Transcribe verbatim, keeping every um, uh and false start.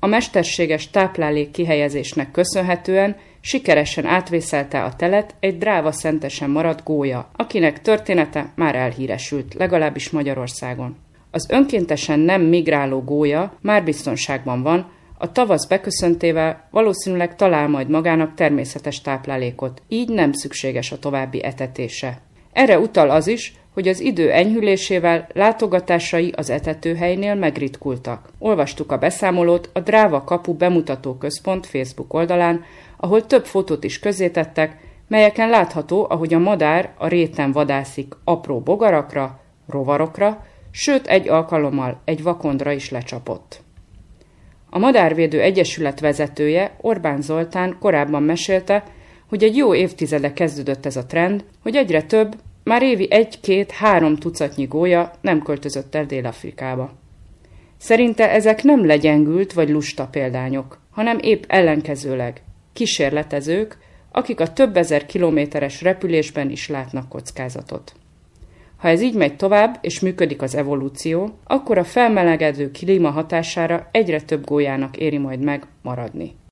A mesterséges táplálék kihelyezésnek köszönhetően sikeresen átvészelte a telet egy dráva szentesen maradt gólya, akinek története már elhíresült, legalábbis Magyarországon. Az önkéntesen nem migráló gólya már biztonságban van, a tavasz beköszöntével valószínűleg talál majd magának természetes táplálékot, így nem szükséges a további etetése. Erre utal az is, hogy az idő enyhülésével látogatásai az etetőhelynél megritkultak. Olvastuk a beszámolót a Dráva Kapu Bemutató Központ Facebook oldalán, ahol több fotót is közzétettek, melyeken látható, ahogy a madár a réten vadászik apró bogarakra, rovarokra, sőt egy alkalommal egy vakondra is lecsapott. A Madárvédő Egyesület vezetője, Orbán Zoltán korábban mesélte, hogy egy jó évtizede kezdődött ez a trend, hogy egyre több, már évi egy-két-három tucatnyi gólya nem költözött el Dél-Afrikába. Szerinte ezek nem legyengült vagy lusta példányok, hanem épp ellenkezőleg kísérletezők, akik a több ezer kilométeres repülésben is látnak kockázatot. Ha ez így megy tovább, és működik az evolúció, akkor a felmelegedő klíma hatására egyre több gólyának éri majd meg maradni.